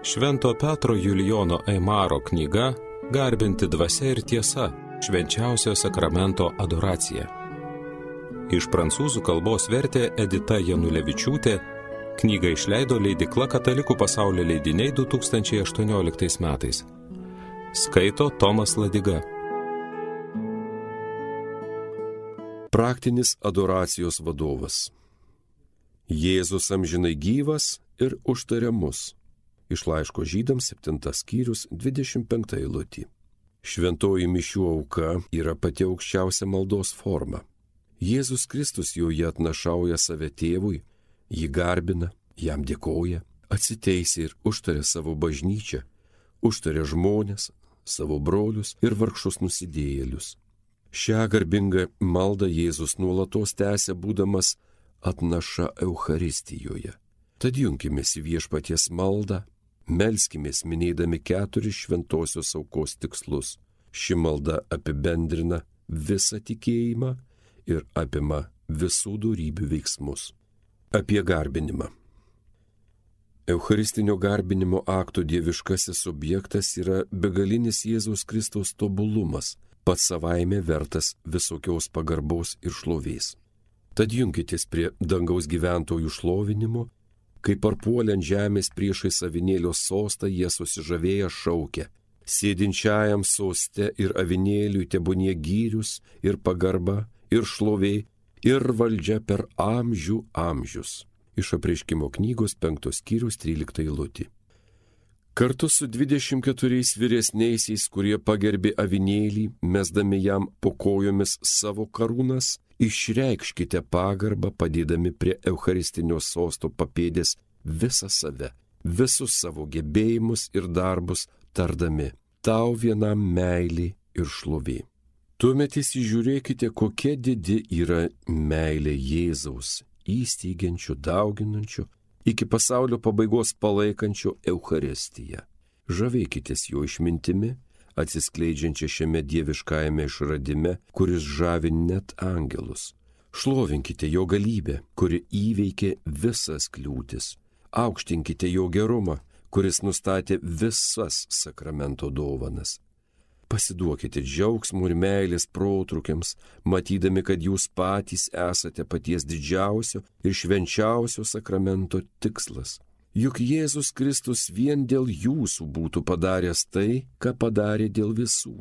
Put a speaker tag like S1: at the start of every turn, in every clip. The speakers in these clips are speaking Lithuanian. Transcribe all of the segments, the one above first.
S1: Švento Petro Julijono Aimaro knyga Garbinti dvasia ir tiesa – švenčiausio sakramento adoracija. Iš prancūzų kalbos vertė Edita Janulevičiūtė, knygą išleido leidykla Katalikų pasaulio leidiniai 2018 metais. Skaito Tomas Ladiga.
S2: Praktinis adoracijos vadovas. Jėzus amžinai gyvas ir užtaria mus. Iš laiško Žydams 7 skyrius 25 eilutė. Šventoji mišių auka yra pati aukščiausia maldos forma. Jėzus Kristus joje atnašauja save tėvui, jį garbina, jam dėkoja, atsiteisia ir užtaria savo bažnyčią, užtaria žmones, savo brolius ir vargšus nusidėjėlius. Šią garbingą maldą Jėzus nuolatos tęsia būdamas atnaša Eucharistijoje. Tad junkimės į Viešpaties maldą, melskimės minėdami 4 šventosios aukos tikslus. Ši malda apibendrina visą tikėjimą ir apima visų dorybių veiksmus. Apie garbinimą. Eucharistinio garbinimo akto dieviškasis objektas yra begalinis Jėzaus Kristaus tobulumas, pats savaime vertas visokios pagarbos ir šlovės. Tad junkitės prie dangaus gyventojų šlovinimo, kai parpuolė ant žemės priešais avinėlio sostą, jie susižavėję šaukia: sėdinčiajam soste ir avinėliui tebūnie gyrius ir pagarba ir šlovė ir valdžia per amžių amžius. Iš Apreiškimo knygos 5 skyrius 13 eilutė. Kartu su 24 vyresniaisiais, kurie pagerbė avinėlį, mesdami jam po kojomis savo karūnas, išreikškite pagarbą, padėdami prie Eucharistinio sosto papėdės visą save, visus savo gebėjimus ir darbus, tardami: tau vienam meilė ir šlovė. Tuomet įsižiūrėkite, kokia didi yra meilė Jėzaus, įsteigiančių, dauginančių, iki pasaulio pabaigos palaikančių Eucharistiją. Žavėkitės jo išmintimi, atsiskleidžiančia šiame dieviškajame išradime, kuris žavi net angelus. Šlovinkite jo galybę, kuri įveikė visas kliūtis. Aukštinkite jo gerumą, kuris nustatė visas sakramento dovanas. Pasiduokite džiaugsmų ir meilės protrukiams, matydami, kad jūs patys esate paties didžiausio ir švenčiausio sakramento tikslas. Juk Jėzus Kristus vien dėl jūsų būtų padaręs tai, ką padarė dėl visų.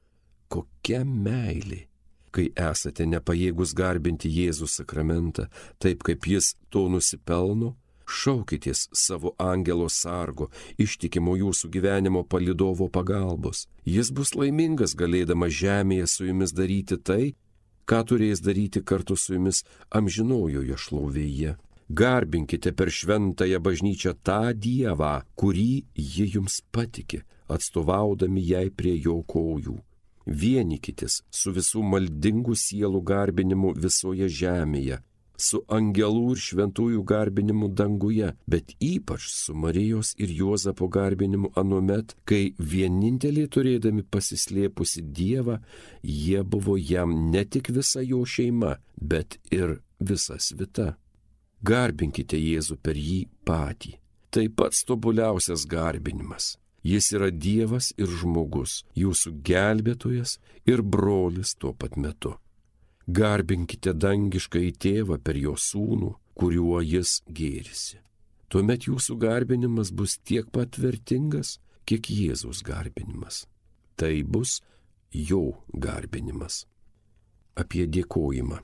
S2: Kokia meilė, kai esate nepajėgus garbinti Jėzų sakramentą, taip kaip jis to nusipelno, šaukitės savo angelo sargo, ištikimo jūsų gyvenimo palydovo pagalbos. Jis bus laimingas galėdamas žemėje su jumis daryti tai, ką turės daryti kartu su jumis amžinojoje šlovėje. Garbinkite per šventąją bažnyčią tą Dievą, kurį ji jums patikė, atstovaudami jai prie jo kojų. Vienykitės su visų maldingų sielų garbinimu visoje žemėje, su angelų ir šventųjų garbinimu danguje, bet ypač su Marijos ir Juozapo garbinimu anuomet, kai vieninteliai turėdami pasislėpusi Dievą, jie buvo jam ne tik visa jo šeima, bet ir visa svita. Garbinkite Jėzų per jį patį. Tai pats tobuliausias garbinimas. Jis yra Dievas ir žmogus, jūsų gelbėtojas ir brolis tuo pat metu. Garbinkite dangiškąjį tėvą per jo sūnų, kuriuo jis gėrisi. Tuomet jūsų garbinimas bus tiek pat vertingas, kiek Jėzaus garbinimas. Tai bus jo garbinimas. Apie dėkojimą.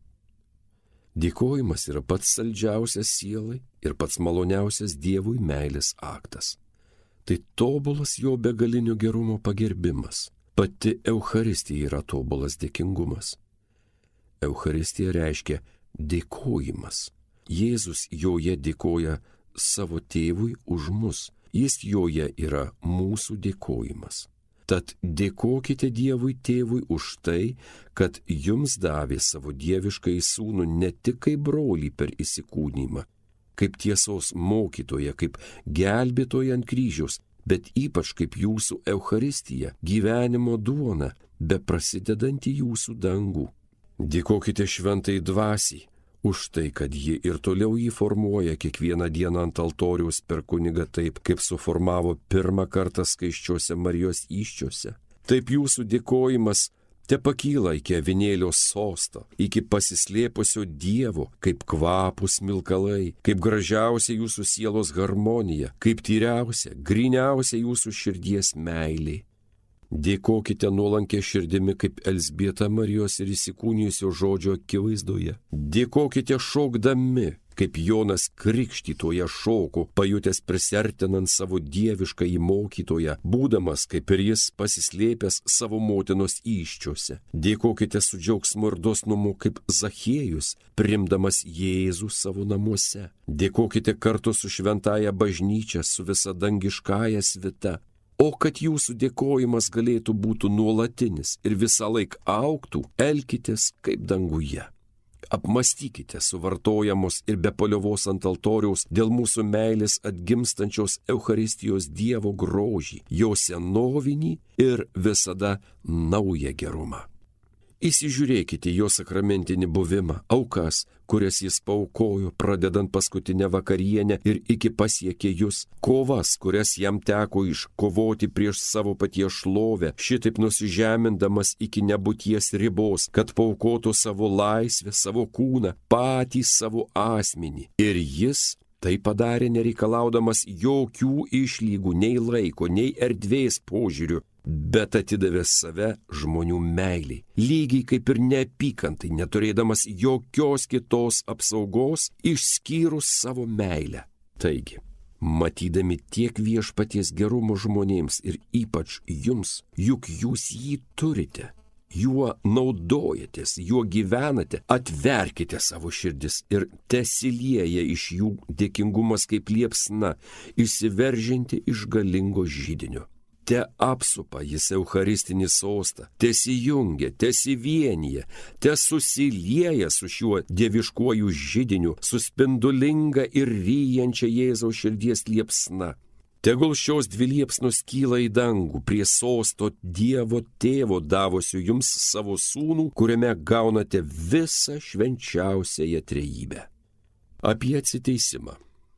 S2: Dėkojimas yra pats saldžiausias sielai ir pats maloniausias Dievui meilės aktas. Tai tobulas jo begalinio gerumo pagerbimas. Pati Eucharistija yra tobulas dėkingumas. Eucharistija reiškia dėkojimas. Jėzus joje dėkoja savo tėvui už mus. Jis joje yra mūsų dėkojimas. Tad dėkokite Dievui tėvui už tai, kad jums davė savo dieviškąjį sūnų ne tik kaip brolį per įsikūnymą, kaip tiesos mokytoją, kaip gelbėtoją ant kryžiaus, bet ypač kaip jūsų Eucharistija, gyvenimo duona, beprasidedantį jūsų dangų. Dėkokite šventai dvasiai už tai, kad ji ir toliau jį formuoja kiekvieną dieną ant altoriaus per kunigą taip, kaip suformavo pirmą kartą skaisčiuose Marijos įsčiuose. Taip jūsų dėkojimas te pakyla iki avinėlio sosto, iki pasislėpusio Dievo, kaip kvapus smilkalai, kaip gražiausia jūsų sielos harmonija, kaip tyriausia, gryniausia jūsų širdies meilė. Dėkokite nuolankę širdimi kaip Elzbieta Marijos ir įsikūnijusio žodžio akivaizdoje. Dėkokite šokdami, kaip Jonas Krikštytoje šoko, pajutęs prisertinant savo dievišką įmokytoją, būdamas kaip ir jis pasislėpęs savo motinos įsčiuose. Dėkokite su džiaugsmu ir dosnumu kaip Zachiejus, primdamas Jėzų savo namuose. Dėkokite kartu su šventąja bažnyčia, su visa dangiškąja svita. O kad jūsų dėkojimas galėtų būti nuolatinis ir visą laiką augtų, elkitės kaip danguje. Apmastykite suvartojamos ir be paliovos ant altoriaus dėl mūsų meilės atgimstančios Eucharistijos Dievo grožį, jo senovinį ir visada naują gerumą. Įsižiūrėkite jo sakramentinį buvimą, aukas, kurias jis paaukojo, pradedant paskutinę vakarienę ir iki pasiekė jūs, kovas, kurias jam teko iškovoti prieš savo paties šlovę, šitaip nusižemindamas iki nebūties ribos, kad paaukotų savo laisvę, savo kūną, patį savo asmenį. Ir jis tai padarė nereikalaudamas jokių išlygų, nei laiko, nei erdvės požiūrių, bet atidavė save žmonių meiliai, lygiai kaip ir neapykantai, neturėdamas jokios kitos apsaugos, išskyrus savo meilę. Taigi, matydami tiek viešpaties gerumo žmonėms ir ypač jums, juk jūs jį turite, juo naudojatės, juo gyvenate, atverkite savo širdis ir tesilieja iš jų dėkingumas kaip liepsna, išsiveržianti iš galingo židinio. Te apsupa jis Eucharistinį sostą, tesijungia, tesivienyje, te susilieja su šiuo dieviškuoju židiniu, su spindulinga ir ryjančia Jėzaus širdies liepsna. Tegul šios dvi liepsnos kyla į dangų prie sosto Dievo Tėvo davusio jums savo sūnų, kuriame gaunate visą švenčiausiąją trejybę. Apie atsiteisimą.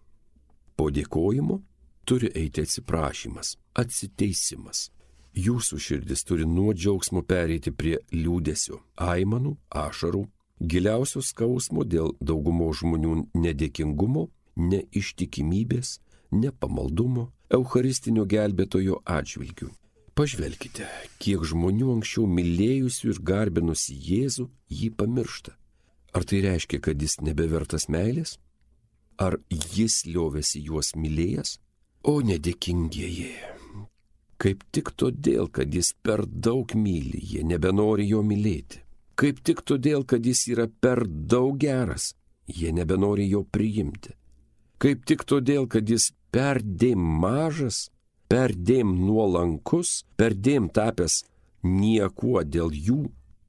S2: Po dėkojimo turi eiti atsiprašymas, atsiteisimas. Jūsų širdis turi nuo džiaugsmo pereiti prie liūdesio, aimanų, ašarų, giliausio skausmo dėl daugumo žmonių nedėkingumo, neištikimybės, nepamaldumo, Eucharistinio gelbėtojo atžvilgių. Pažvelkite, kiek žmonių anksčiau mylėjusių ir garbinusi Jėzų jį pamiršta. Ar tai reiškia, kad jis nebevertas meilės? Ar jis liovėsi juos mylėjęs? O nedėkingieji, kaip tik todėl, kad jis per daug myli, jie nebenori jo mylėti. Kaip tik todėl, kad jis yra per daug geras, jie nebenori jo priimti. Kaip tik todėl, kad jis perdėm mažas, perdėm nuolankus, perdėm tapęs niekuo dėl jų,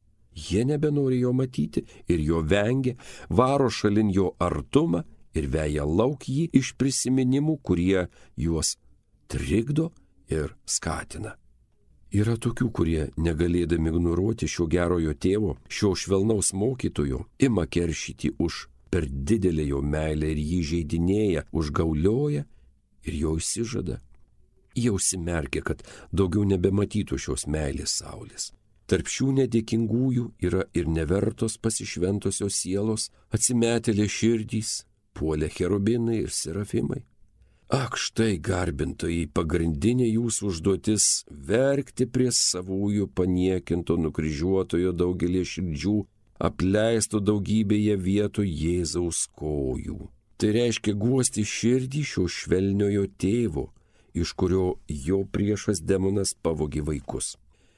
S2: jie nebenori jo matyti ir jo vengia, varo šalin jo artumą, ir veja lauk jį iš prisiminimų, kurie juos trikdo ir skatina. Yra tokių, kurie, negalėdami ignoruoti šio gerojo tėvo, šio švelnaus mokytojo, ima keršyti už per didelę jo meilę ir jį žeidinėja, užgaulioja ir jo išsižada. Jie užsimerkia, kad daugiau nebematytų šios meilės saulės. Tarp šių nedėkingųjų yra ir nevertos pasišventosios sielos, atsimetėlė širdys, puolė cherubinai ir serafimai. Ak, štai garbintojai, pagrindinė jūsų užduotis verkti prie savųjų paniekinto nukryžiuotojo daugelį širdžių, apleisto daugybėje vietų Jėzaus kojų. Tai reiškia guosti širdį šio švelniojo tėvo, iš kurio jo priešas demonas pavogė vaikus.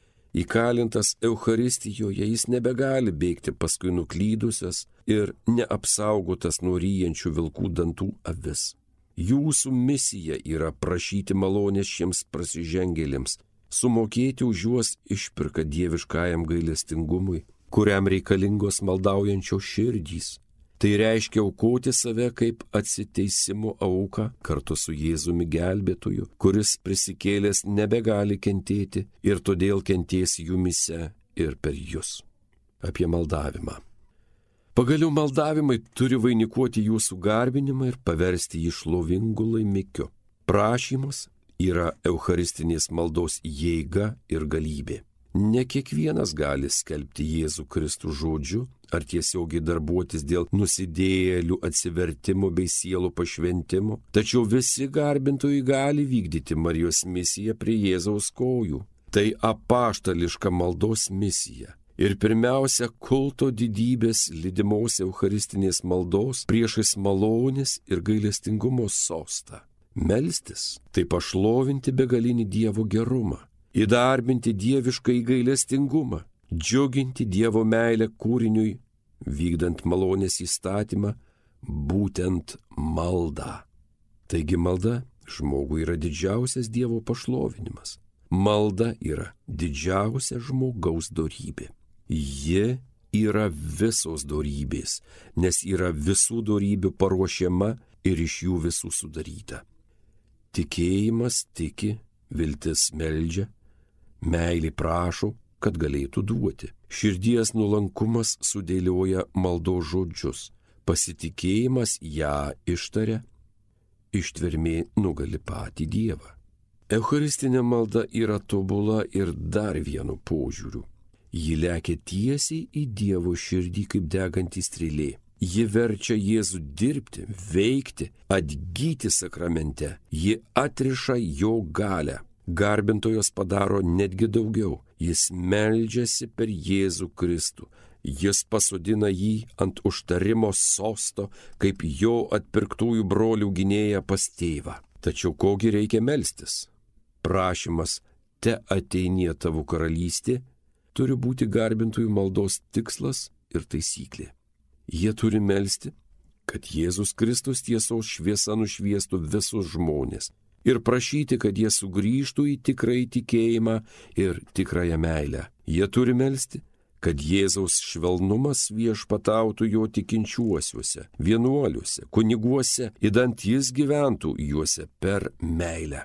S2: Įkalintas Eucharistijoje jis nebegali bėgti paskui nuklydusias ir neapsaugotas nuo ryjančių vilkų dantų avis. Jūsų misija yra prašyti malonės šiems prasižengėlėms, sumokėti už juos išpirką dieviškajam gailestingumui, kuriam reikalingos maldaujančios širdys. Tai reiškia aukoti save kaip atsiteisimo auką kartu su Jėzumi gelbėtoju, kuris prisikėlęs nebegali kentėti ir todėl kentės jumyse ir per jus. Apie maldavimą. Pagaliau maldavimai turi vainikuoti jūsų garbinimą ir paversti jį šlovingu laimikiu. Prašymas yra eucharistinės maldos jėga ir galybė. Ne kiekvienas gali skelbti Jėzų Kristų žodžiu ar tiesiogiai darbuotis dėl nusidėjėlių atsivertimo bei sielų pašventimo, tačiau visi garbintojai gali vykdyti Marijos misiją prie Jėzaus kojų. Tai apaštališka maldos misija. Ir pirmiausia, kulto didybės lydimos eucharistinės maldos priešais malonės ir gailestingumo sostą. Melstis – tai pašlovinti begalinį Dievo gerumą, įdarbinti dievišką gailestingumą, džiuginti Dievo meilę kūriniui, vykdant malonės įstatymą, būtent maldą. Taigi malda žmogui yra didžiausias Dievo pašlovinimas. Malda yra didžiausia žmogaus dorybė. Ji yra visos dorybės, nes yra visų dorybių paruošiama ir iš jų visų sudaryta. Tikėjimas tiki, viltis meldžia, meilė prašo, kad galėtų duoti. Širdies nuolankumas sudėlioja maldos žodžius, pasitikėjimas ją ištaria, ištvermė nugali patį Dievą. Eucharistinė malda yra tobula ir dar vienu požiūriu. Ji lekia tiesiai į Dievo širdį kaip deganti strėlė. Ji verčia Jėzų dirbti, veikti, atgyti sakramente. Ji atriša jo galią. Garbintojas padaro netgi daugiau. Jis meldžiasi per Jėzų Kristų. Jis pasodina jį ant užtarimo sosto, kaip jo atpirktųjų brolių gynėja pas tėvą. Tačiau kogi reikia melstis? Prašymas te ateinie tavo karalystė turi būti garbintojų maldos tikslas ir taisyklė. Jie turi melsti, kad Jėzus Kristus tiesos šviesa nušviestų visus žmonės ir prašyti, kad jie sugrįžtų į tikrąjį tikėjimą ir tikrąją meilę. Jie turi melsti, kad Jėzaus švelnumas viešpatautų jo tikinčiuosiuose, vienuoliuose, kuniguose, idant jis gyventų juose per meilę.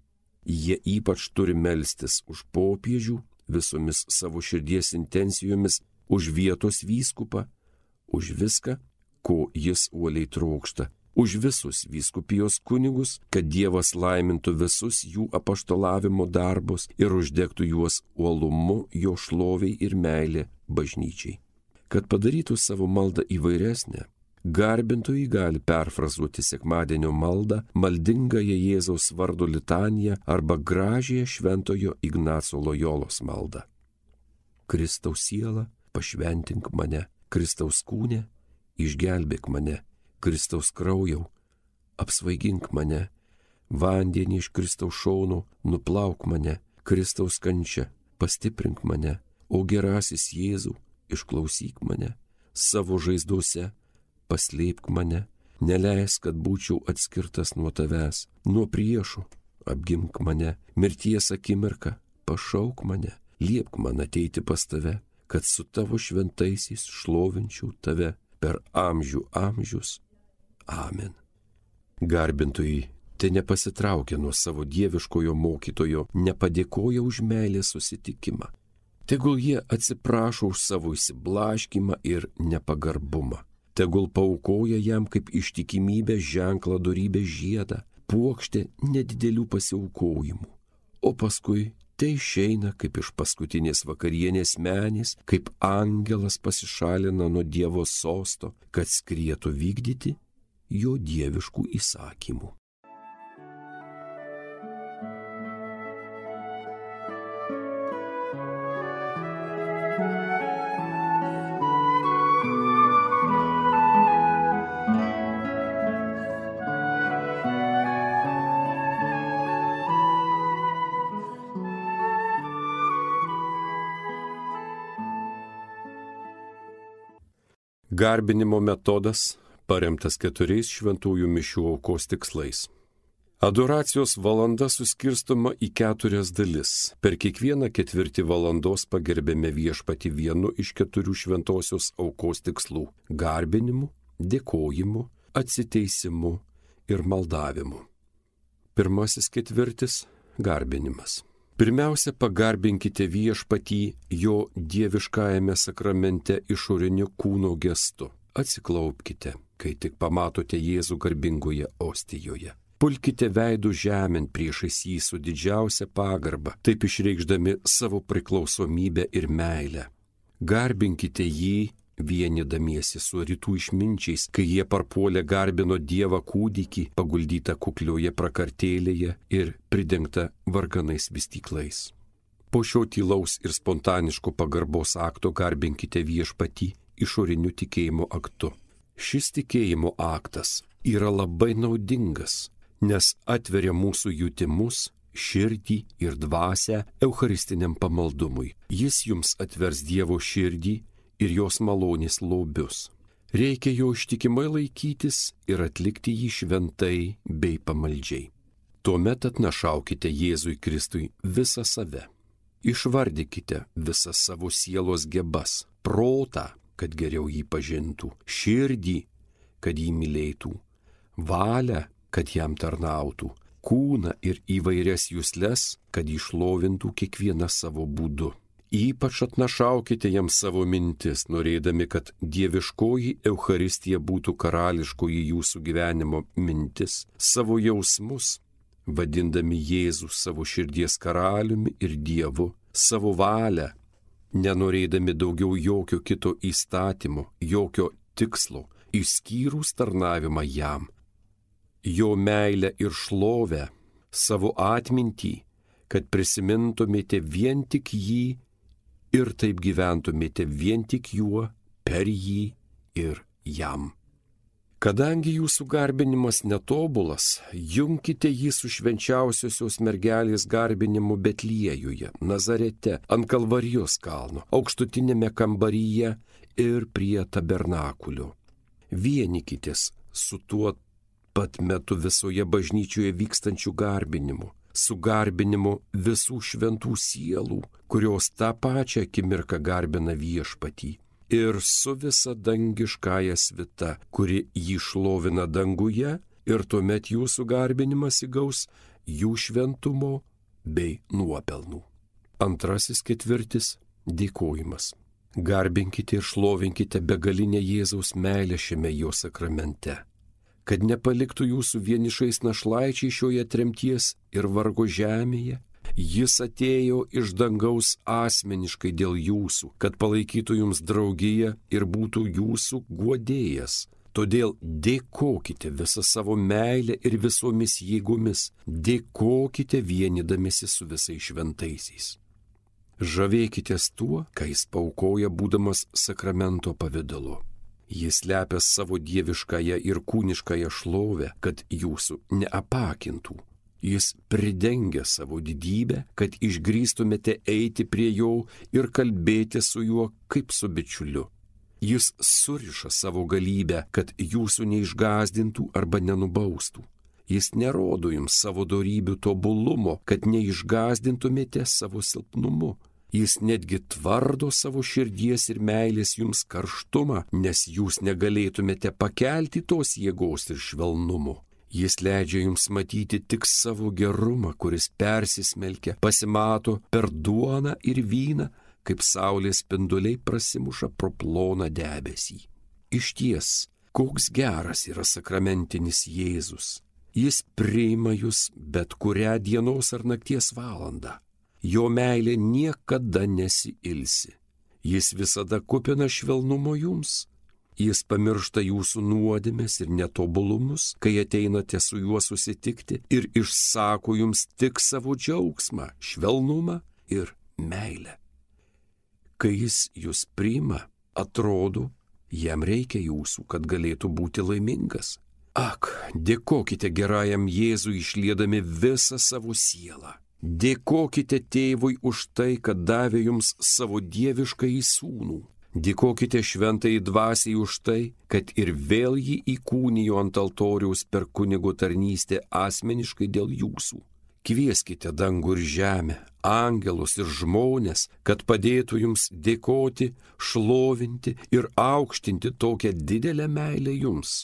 S2: Jie ypač turi melstis už popiežių, visomis savo širdies intencijomis, už vietos vyskupą, už viską, ko jis uoliai trokšta, už visus vyskupijos kunigus, kad Dievas laimintų visus jų apaštalavimo darbus ir uždegtų juos uolumu jo šloviai ir meilė bažnyčiai. Kad padarytų savo maldą įvairesnę, garbintojai gali perfrazuoti sekmadienio maldą, maldingąją Jėzaus vardo litaniją arba gražiąją šventojo Ignaco Lojolos maldą. Kristaus siela, pašventink mane, Kristaus kūne, išgelbėk mane, Kristaus kraujau, apsvaigink mane, vandenį iš Kristaus šono, nuplauk mane, Kristaus kančia, pastiprink mane, o gerasis Jėzau, išklausyk mane, savo žaizdose, paslėpk mane, neleisk, kad būčiau atskirtas nuo tavęs, nuo priešų, apgimk mane, mirties akimirką, pašauk mane, liepk man ateiti pas tave, kad su tavo šventaisiais šlovinčiau tave per amžių amžius. Amen. Garbintojai te nepasitraukia nuo savo dieviškojo mokytojo, nepadėkoja už meilės susitikimą. Tegul jie atsiprašo už savo įsiblaškimą ir nepagarbumą. Tegul paaukoja jam kaip ištikimybę ženklą dorybės žiedą, puokštę nedidelių pasiaukojimų, o paskui tai išeina kaip iš paskutinės vakarienės menės, kaip angelas pasišalina nuo Dievo sosto, kad skrietų vykdyti jo dieviškų įsakymų. Garbinimo metodas paremtas 4 šventųjų mišių aukos tikslais. Adoracijos valanda suskirstoma į 4 dalis. Per kiekvieną 4 valandos pagerbėme viešpatį vienu iš 4 šventosios aukos tikslų – garbinimu, dėkojimu, atsiteisimu ir maldavimu. Pirmasis 4 – garbinimas. Pirmiausia, pagarbinkite Viešpatį jo dieviškajame sakramente išoriniu kūno gestu. Atsiklaupkite, kai tik pamatote Jėzų garbingoje ostijoje. Pulkite veidų žemėn priešais jį su didžiausia pagarba, taip išreikšdami savo priklausomybę ir meilę. Garbinkite jį, vienydamiesi su rytų išminčiais, kai jie parpuolė garbino Dievą kūdikį, paguldytą kuklioje prakartėlėje ir pridengtą varganais vystyklais. Po šio tylaus ir spontaniško pagarbos akto garbinkite Viešpatį išoriniu tikėjimo aktu. Šis tikėjimo aktas yra labai naudingas, nes atveria mūsų jutimus, širdį ir dvasią eucharistiniam pamaldumui. Jis jums atvers Dievo širdį ir jos malonės lobius. Reikia jo ištikimai laikytis ir atlikti jį šventai bei pamaldžiai. Tuomet atnašaukite Jėzui Kristui visą save. Išvardykite visas savo sielos gebas, protą, kad geriau jį pažintų, širdį, kad jį mylėtų, valią, kad jam tarnautų, kūną ir įvairias jusles, kad išlovintų kiekvieną savo būdu. Ypač atnašaukite jam savo mintis, norėdami, kad dieviškoji Eucharistija būtų karališkoji jūsų gyvenimo mintis, savo jausmus, vadindami Jėzų savo širdies karaliumi ir Dievu, savo valią, nenorėdami daugiau jokio kito įstatymo, jokio tikslo, išskyrus tarnavimą jam. Jo meilę ir šlovę, savo atmintį, kad prisimintumėte vien tik jį ir taip gyventumėte vien tik juo, per jį ir jam. Kadangi jūsų garbinimas netobulas, junkite jį su švenčiausiosios mergelės garbinimu Betliejuje, Nazarete, ant Kalvarijos kalno, aukštutinėme kambaryje ir prie tabernakulio. Vienykitės su tuo pat metu visoje bažnyčioje vykstančių garbinimu, su garbinimu visų šventų sielų, kurios tą pačią akimirką garbina Viešpatį, ir su visa dangiškąja svita, kuri jį šlovina danguje, ir tuomet jūsų garbinimas įgaus jų šventumo bei nuopelnų. Antrasis ketvirtis – dėkojimas. Garbinkite ir šlovinkite begalinę Jėzaus meilę šiame jo sakramente, kad nepaliktų jūsų vienišais našlaičiai šioje tremties ir vargo žemėje. Jis atėjo iš dangaus asmeniškai dėl jūsų, kad palaikytų jums draugiją ir būtų jūsų guodėjas. Todėl dėkokite visą savo meilę ir visomis jėgomis, dėkokite vienydamėsi su visais šventaisiais. Žavėkitės tuo, ką jis paaukoja būdamas sakramento pavidalu. Jis slepia savo dieviškąją ir kūniškąją šlovę, kad jūsų neapakintų. Jis pridengia savo didybę, kad išgrįstumėte eiti prie jo ir kalbėti su juo kaip su bičiuliu. Jis suriša savo galybę, kad jūsų neišgąsdintų arba nenubaustų. Jis nerodo jums savo dorybių tobulumo, kad neišgąsdintumėte savo silpnumu. Jis netgi tvardo savo širdies ir meilės jums karštumą, nes jūs negalėtumėte pakelti tos jėgos ir švelnumo. Jis leidžia jums matyti tik savo gerumą, kuris persismelkia, pasimato per duoną ir vyną, kaip saulės spinduliai prasimuša pro ploną debesį. Išties, koks geras yra sakramentinis Jėzus. Jis priima jūs bet kurią dienos ar nakties valandą. Jo meilė niekada nesiilsi. Jis visada kupina švelnumo jums. Jis pamiršta jūsų nuodėmes ir netobulumus, kai ateinate su juo susitikti, ir išsako jums tik savo džiaugsmą, švelnumą ir meilę. Kai jis jūs priima, atrodo, jam reikia jūsų, kad galėtų būti laimingas. Ak, dėkokite gerajam Jėzui išliedami visą savo sielą. Dėkokite tėvui už tai, kad davė jums savo dieviškąjį sūnų. Dėkokite šventai dvasiai už tai, kad ir vėl jį įkūnijo ant altoriaus per kunigo tarnystę asmeniškai dėl jūsų. Kvieskite dangų ir žemę, angelus ir žmones, kad padėtų jums dėkoti, šlovinti ir aukštinti tokią didelę meilę jums.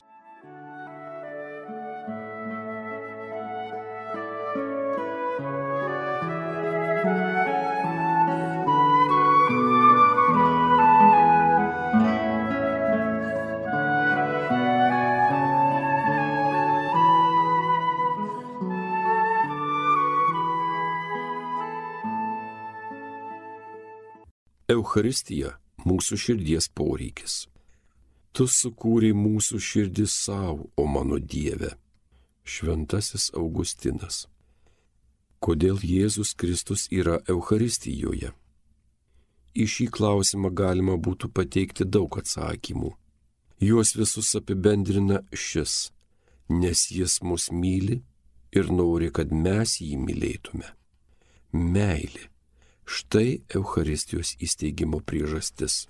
S2: Eucharistija – mūsų širdies poreikis. Tu sukūrei mūsų širdis savo, o mano Dieve. Šventasis Augustinas. Kodėl Jėzus Kristus yra Eucharistijoje? Į šį klausimą galima būtų pateikti daug atsakymų. Juos visus apibendrina šis, nes jis mus myli ir nori, kad mes jį mylėtume. Meilė. Štai Eucharistijos įsteigimo priežastis.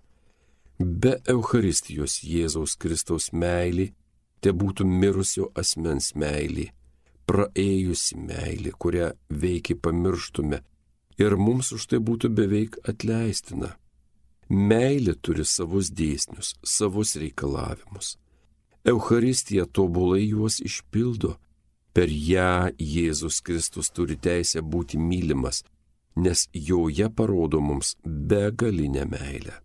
S2: Be Eucharistijos Jėzaus Kristaus meilė te būtų mirusio asmens meilė, praėjusi meilė, kurią veikiai pamirštume ir mums už tai būtų beveik atleistina. Meilė turi savus dėsnius, savus reikalavimus. Eucharistija tobulai juos išpildo. Per ją Jėzus Kristus turi teisę būti mylimas, nes joje parodo mums begalinę meilę.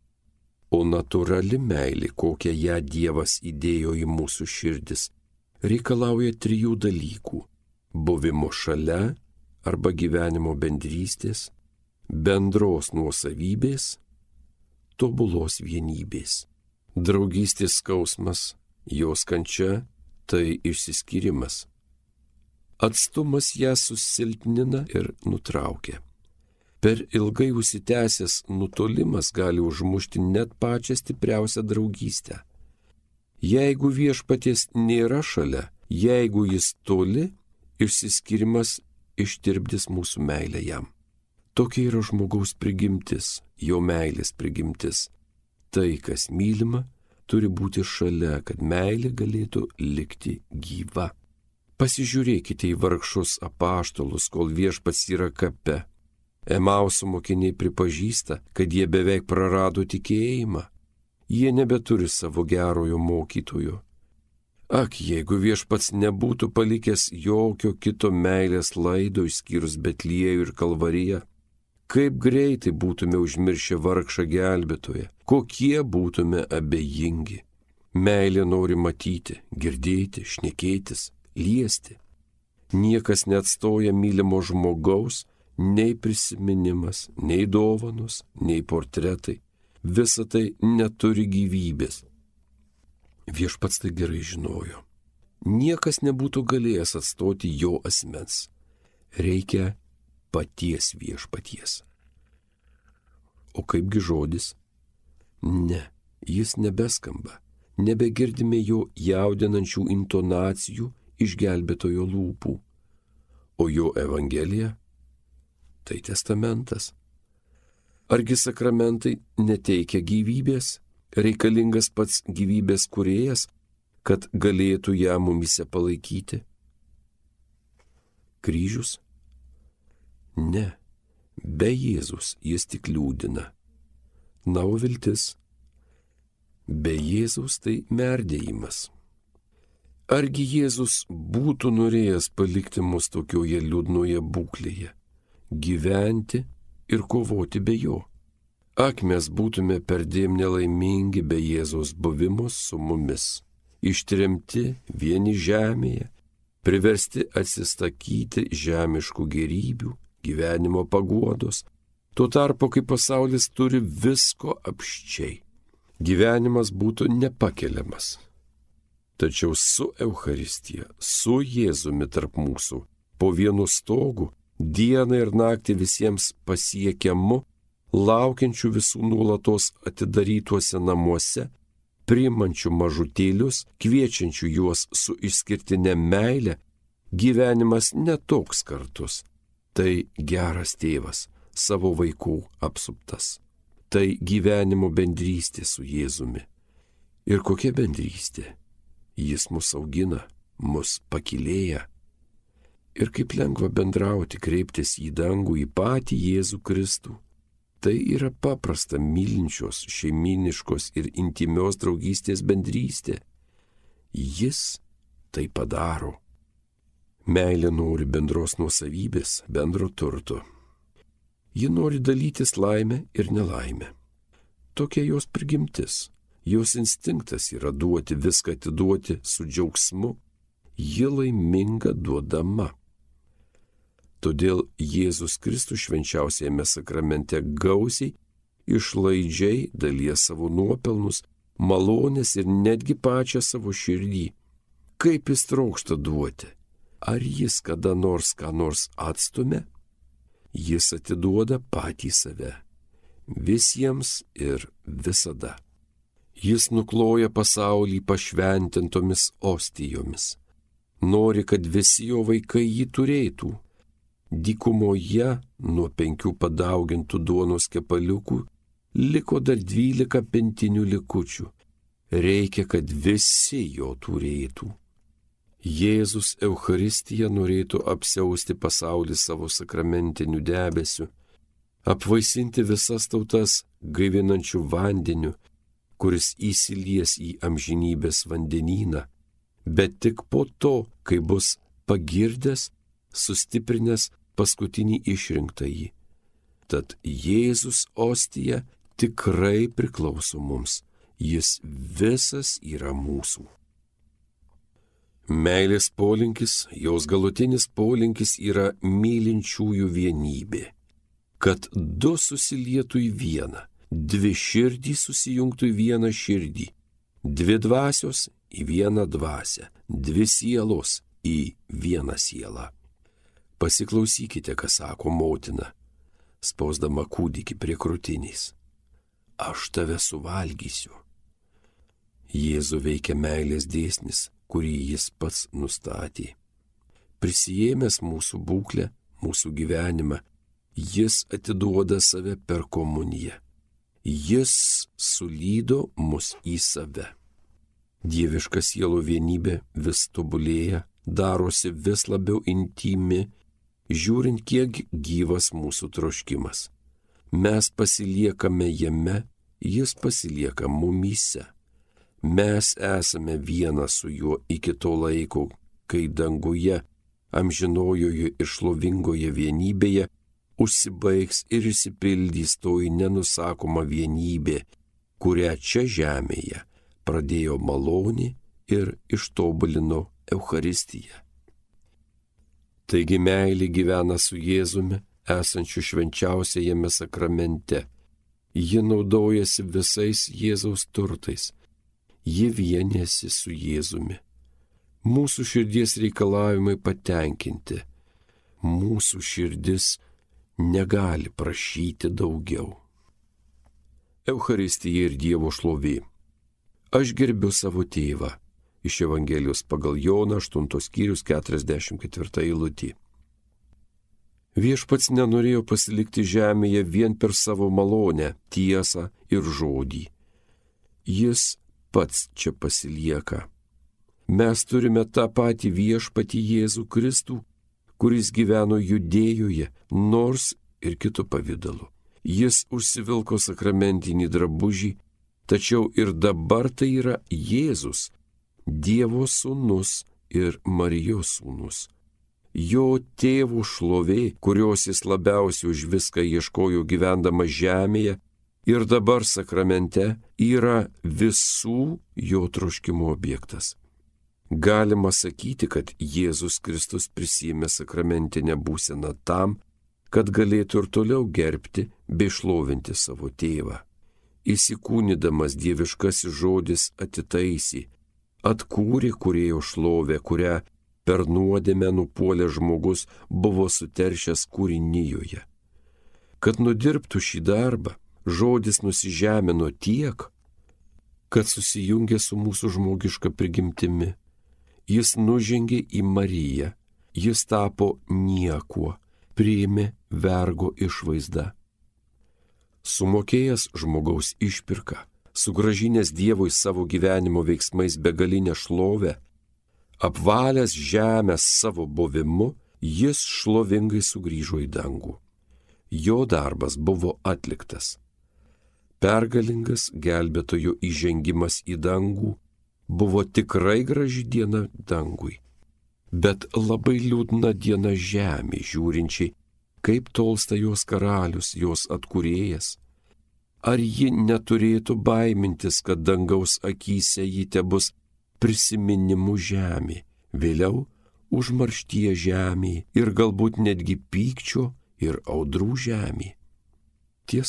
S2: O natūrali meilė, kokią ją Dievas įdėjo į mūsų širdis, reikalauja 3 dalykų – buvimo šalia arba gyvenimo bendrystės, bendros nuosavybės, tobulos vienybės. Draugystės skausmas, jos kančia – tai išsiskyrimas. Atstumas ją susilpnina ir nutraukia. Per ilgai užsitęsęs nutolimas gali užmušti net pačią stipriausią draugystę. Jeigu Viešpaties nėra šalia, jeigu jis toli, išsiskyrimas ištirpdys mūsų meilę jam. Tokia yra žmogaus prigimtis, jo meilės prigimtis. Tai, kas mylima, turi būti šalia, kad meilė galėtų likti gyva. Pasižiūrėkite į vargšus apaštalus, kol Viešpats yra kape. Emauso mokiniai pripažįsta, kad jie beveik prarado tikėjimą. Jie nebeturi savo gerojo mokytojo. Ak, jeigu Viešpats nebūtų palikęs jokio kito meilės laido išskyrus Betliejų ir Kalvariją, kaip greitai būtume užmiršę vargšą gelbėtoją, kokie būtume abejingi. Meilė nori matyti, girdėti, šnekėtis, liesti. Niekas neatstoja mylimo žmogaus, nei prisiminimas, nei dovanos, nei portretai. Visa tai neturi gyvybės. Viešpats tai gerai žinojo. Niekas nebūtų galėjęs atstoti jo asmens. Reikia paties Viešpaties. O kaipgi žodis? Ne, jis nebeskamba. Nebegirdime jo jaudinančių intonacijų iš gelbėtojo lūpų. O jo Evangelija? Tai testamentas. Argi sakramentai neteikia gyvybės, reikalingas pats gyvybės kūrėjas, kad galėtų ją mumyse palaikyti? Kryžius? Ne, be Jėzus jis tik liūdina. Na, o viltis? Be Jėzus tai merdėjimas. Argi Jėzus būtų norėjęs palikti mus tokioje liūdnoje būklėje? Gyventi ir kovoti be jo. Ak, mes būtume perdėm nelaimingi be Jėzaus buvimo su mumis, ištremti vieni žemėje, priversti atsisakyti žemiškų gėrybių, gyvenimo paguodos, tuo tarpu, kai pasaulis turi visko apsčiai. Gyvenimas būtų nepakeliamas. Tačiau su Eucharistija, su Jėzumi tarp mūsų, po vienu stogu, dieną ir naktį visiems pasiekiamu, laukiančių visų nuolatos atidarytuose namuose, priimančių mažutėlius, kviečiančių juos su išskirtine meile, gyvenimas netoks kartus. Tai geras tėvas, savo vaikų apsuptas. Tai gyvenimo bendrystė su Jėzumi. Ir kokia bendrystė? Jis mus augina, mus pakylėja. Ir kaip lengva bendrauti, kreiptis į dangų, į patį Jėzų Kristų. Tai yra paprasta mylinčios, šeiminiškos ir intymios draugystės bendrystė. Jis tai padaro. Meilė nori bendros nuosavybės, bendro turto. Ji nori dalytis laimę ir nelaimę. Tokia jos prigimtis. Jos instinktas yra duoti, viską atiduoti su džiaugsmu. Ji laiminga duodama. Todėl Jėzus Kristus švenčiausiajame sakramente gausiai išlaidžiai dalyja savo nuopelnus, malonės ir netgi pačią savo širdį. Kaip jis trokšta duoti? Ar jis kada nors ką nors atstumia? Jis atiduoda patį save. Visiems ir visada. Jis nukloja pasaulį pašventintomis ostijomis. Nori, kad visi jo vaikai jį turėtų. Dykumoje nuo 5 padaugintų duonos kepaliukų liko dar 12 pintinių likučių. Reikia, kad visi jo turėtų. Jėzus Eucharistija norėtų apsiausti pasaulį savo sakramentiniu debesiu, apvaisinti visas tautas gaivinančių vandeniu, kuris įsilies į amžinybės vandenyną, bet tik po to, kai bus pagirdęs, sustiprinęs paskutinį išrinktąjį. Tad Jėzus ostija tikrai priklauso mums, jis visas yra mūsų. Meilės polinkis, jos galutinis polinkis yra mylinčiųjų vienybė, kad du susilietų į vieną, 2 širdys susijungtų į vieną širdį, 2 dvasios į vieną dvasią, 2 sielos į vieną sielą. Pasiklausykite, ką sako motina, spausdama kūdikį prie krūtinės. Aš tave suvalgysiu. Jėzų veikia meilės dėsnis, kurį jis pats nustatė. Prisijėmęs mūsų būklę, mūsų gyvenimą, jis atiduoda save per komuniją. Jis sulydo mus į save. Dieviška sielų vienybė vis tobulėja, darosi vis labiau intymi, žiūrint, kiek gyvas mūsų troškimas. Mes pasiliekame jame, jis pasilieka mumyse. Mes esame viena su juo iki to laiko, kai danguje, amžinojoje ir šlovingoje vienybėje užsibaigs ir išsipildys toji nenusakoma vienybė, kurią čia žemėje pradėjo malonė ir ištobulino Eucharistija. Taigi meilė gyvena su Jėzumi, esančiu švenčiausiajame sakramente. Ji naudojasi visais Jėzaus turtais. Ji vienėsi su Jėzumi. Mūsų širdies reikalavimai patenkinti. Mūsų širdis negali prašyti daugiau. Eucharistija ir Dievo šlovė. Aš gerbiu savo tėvą. Iš Evangelijos pagal Joną 8 skyrius 44 eilutė. Viešpats nenorėjo pasilikti žemėje vien per savo malonę, tiesą ir žodį. Jis pats čia pasilieka. Mes turime tą patį viešpatį Jėzų Kristų, kuris gyveno Judėjoje, nors ir kitu pavidalu. Jis užsivilko sakramentinį drabužį, tačiau ir dabar tai yra Jėzus, Dievo sūnus ir Marijos sūnus. Jo tėvų šlovė, kurios jis labiausiai už viską ieškojo gyvendama žemėje, ir dabar sakramente yra visų jo troškimo objektas. Galima sakyti, kad Jėzus Kristus prisiėmė sakramentinę būseną tam, kad galėtų ir toliau gerbti bei šlovinti savo tėvą. Įsikūnydamas dieviškasis žodis atitaisė, atkūrė kūrėjo šlovę, kurią per nuodėmę nupuolė žmogus buvo suteršęs kūrinijoje. Kad nudirbtų šį darbą, žodis nusižemino tiek, kad susijungė su mūsų žmogiška prigimtimi. Jis nužengė į Mariją, jis tapo niekuo, priėmė vergo išvaizdą. Sumokėjęs žmogaus išpirką, sugrąžinęs Dievui savo gyvenimo veiksmais begalinę šlovę, apvalęs žemę savo buvimu, jis šlovingai sugrįžo į dangų. Jo darbas buvo atliktas. Pergalingas gelbėtojo įžengimas į dangų buvo tikrai graži diena dangui, bet labai liūdna diena žemė, žiūrinčiai, kaip tolsta jos karalius, jos atkūrėjas. Ar ji neturėtų baimintis, kad dangaus akyse ji tebus prisiminimu žemė, vėliau užmarštyje žemė ir galbūt netgi pykčio ir audrų žemė? Tiesa,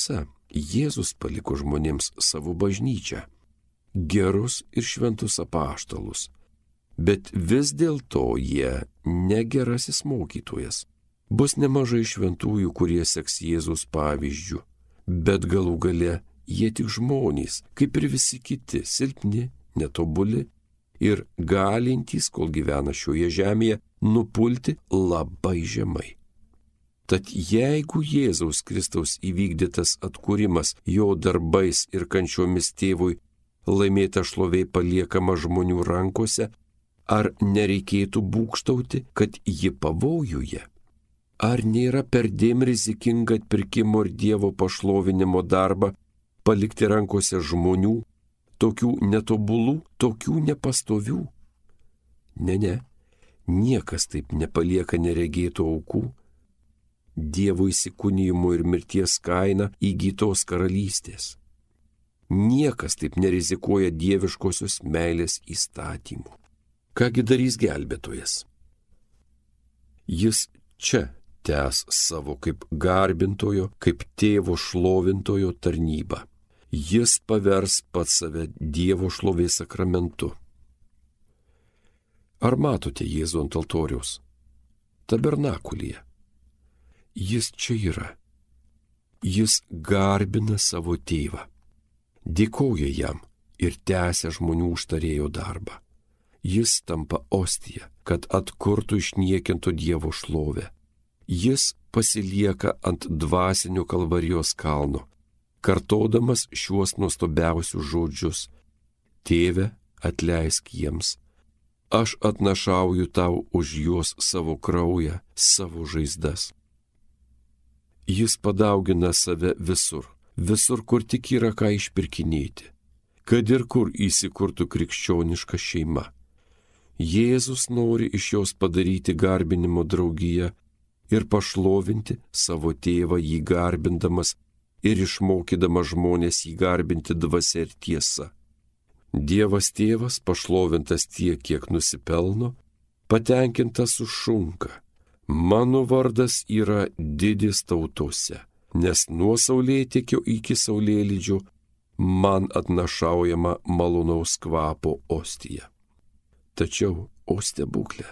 S2: Jėzus paliko žmonėms savo bažnyčią, gerus ir šventus apaštalus, bet vis dėlto jie negerasis mokytojas. Bus nemažai šventųjų, kurie seks Jėzaus pavyzdžių, bet galų gale jie tik žmonės, kaip ir visi kiti, silpni, netobuli ir galintys, kol gyvena šioje žemėje, nupulti labai žemai. Tad jeigu Jėzaus Kristaus įvykdytas atkūrimas jo darbais ir kančiomis tėvui laimėta šlovė paliekama žmonių rankose, ar nereikėtų būgštauti, kad ji pavojuje? Ar nėra perdėm rizikinga atpirkimo ir Dievo pašlovinimo darbą palikti rankose žmonių, tokių netobulų, tokių nepastovių? Ne, niekas taip nepalieka neregėtų aukų, Dievo įsikūnijimo ir mirties kaina įgytos karalystės. Niekas taip nerizikuoja dieviškosios meilės įstatymų. Kągi darys gelbėtojas? Jis čia tęs savo kaip garbintojo, kaip tėvo šlovintojo tarnybą. Jis pavers pats save Dievo šlovės sakramentu. Ar matote Jėzų ant altoriaus? Tabernakulyje. Jis čia yra. Jis garbina savo tėvą, dėkoja jam ir tęsia žmonių užtarėjo darbą. Jis tampa ostija, kad atkurtų išniekinto Dievo šlovę. Jis pasilieka ant dvasinio Kalvarijos kalno, kartodamas šiuos nuostabiausius žodžius: Tėve, atleisk jiems, aš atnašauju tau už juos savo kraują, savo žaizdas. Jis padaugina save visur, kur tik yra ką išpirkinėti, kad ir kur įsikurtų krikščioniška šeima. Jėzus nori iš jos padaryti garbinimo draugiją ir pašlovinti savo tėvą jį garbindamas ir išmokydamas žmonės jį garbinti dvasia ir tiesa. Dievas tėvas, pašlovintas tiek, kiek nusipelno, patenkintas sušunka: mano vardas yra didis tautose, nes nuo saulėtekio iki saulėlydžio man atnašaujama malonaus kvapo ostija. Tačiau, o stebuklė,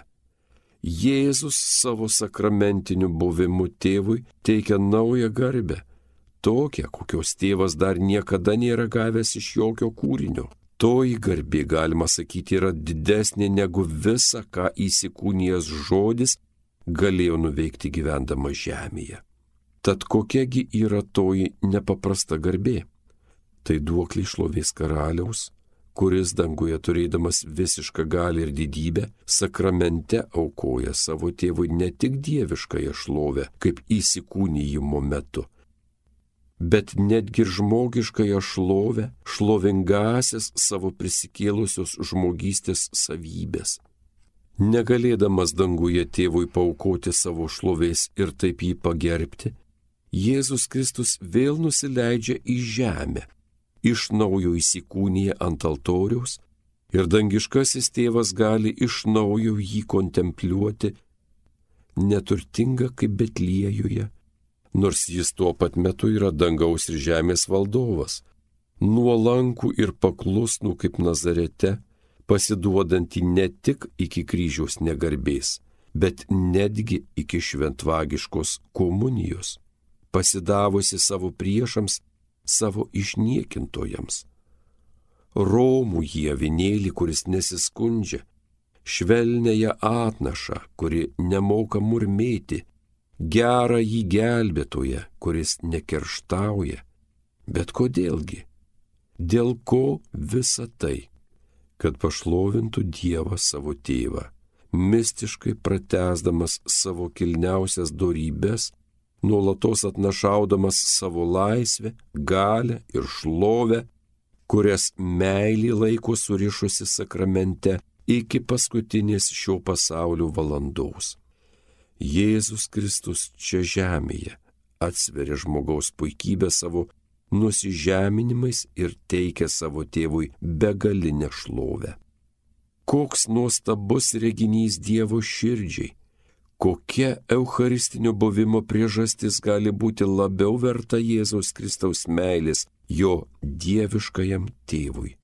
S2: Jėzus savo sakramentiniu buvimu tėvui teikia naują garbę, tokią, kokios tėvas dar niekada nėra gavęs iš jokio kūrinio. Toji garbė, galima sakyti, yra didesnė negu visa, ką įsikūnijęs žodis galėjo nuveikti gyvendama žemėje. Tad kokiagi yra toji nepaprasta garbė? Tai duoklė šlovės karaliaus, kuris danguje turėdamas visišką galią ir didybę, sakramente aukoja savo tėvui ne tik dieviškąją šlovę, kaip įsikūnijimo metu, bet netgi ir žmogiškąją šlovę, šlovingasias savo prisikėlusios žmogystės savybės. Negalėdamas danguje tėvui paaukoti savo šlovės ir taip jį pagerbti, Jėzus Kristus vėl nusileidžia į žemę, iš naujo įsikūnija ant altoriaus ir dangiškasis tėvas gali iš naujo jį kontempliuoti, neturtinga kaip Betliejuje, nors jis tuo pat metu yra dangaus ir žemės valdovas, nuolankų ir paklusnų kaip Nazarete, pasiduodantį ne tik iki kryžiaus negarbės, bet netgi iki šventvagiškos komunijos, pasidavusi savo priešams, savo išniekintojams. Romų jį avinėlį, kuris nesiskundžia, švelnėje atnašą, kuri nemoka murmėti, gerą jį gelbėtoje, kuris nekerštauja. Bet kodėlgi? Dėl ko visa tai? Kad pašlovintų Dievą savo tėvą, mistiškai pratęsdamas savo kilniausias dorybes, nuolatos atnašaudamas savo laisvę, galią ir šlovę, kurias meilė laiko surišusi sakramente iki paskutinės šio pasaulio valandos. Jėzus Kristus čia žemėje atsveria žmogaus puikybę savo nusižeminimais ir teikia savo tėvui begalinę šlovę. Koks nuostabus reginys Dievo širdžiai, Kokia eucharistinio buvimo priežastis gali būti labiau verta Jėzaus Kristaus meilės jo dieviškajam tėvui?